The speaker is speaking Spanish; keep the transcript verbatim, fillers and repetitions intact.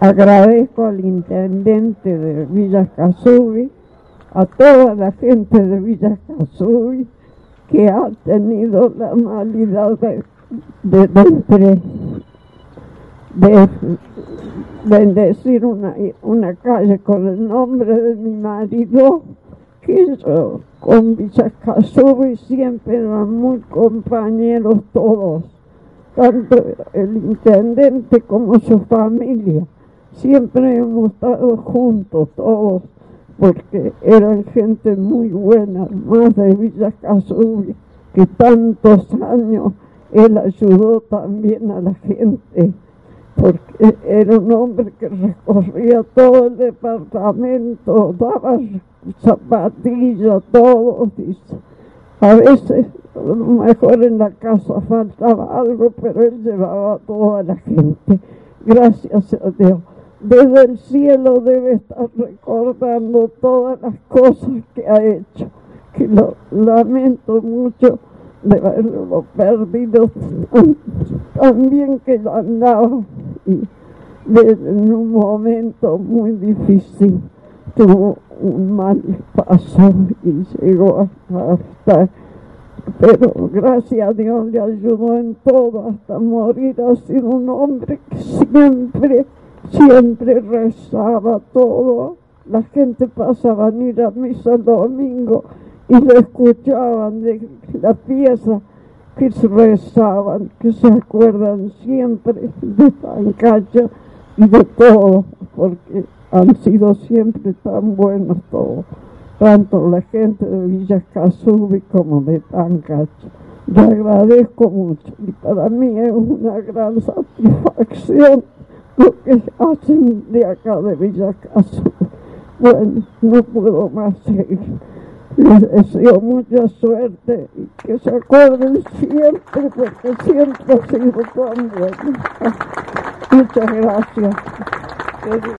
Agradezco al intendente de Villa Casubi, a toda la gente de Villa Casubi que ha tenido la amabilidad de, de, de, de bendecir una, una calle con el nombre de mi marido, que yo con Villa Casubi siempre eran muy compañeros todos, tanto el intendente como su familia. Siempre hemos estado juntos todos, porque eran gente muy buena, más de Villa Casubi, que tantos años él ayudó también a la gente, porque era un hombre que recorría todo el departamento, daba zapatillas, todo. A veces, a lo mejor en la casa faltaba algo, pero él llevaba a toda la gente. Gracias a Dios. Desde el cielo debe estar recordando todas las cosas que ha hecho, que lo lamento mucho de haberlo perdido tan bien que lo andaba, y de, en un momento muy difícil tuvo un mal paso y llegó hasta, hasta pero gracias a Dios le ayudó en todo hasta morir. Ha sido un hombre que siempre Siempre rezaba todo. La gente pasaba a ir a misa el domingo y lo escuchaban de la pieza que rezaban, que se acuerdan siempre de Pancacha y de todo, porque han sido siempre tan buenos todos, tanto la gente de Villa Casubi como de Pancacha. Le agradezco mucho y para mí es una gran satisfacción lo que hacen de acá de Villa Casubi. Bueno, no puedo más seguir. Les deseo mucha suerte y que se acuerden siempre, porque siempre ha sido tan bueno. Muchas gracias.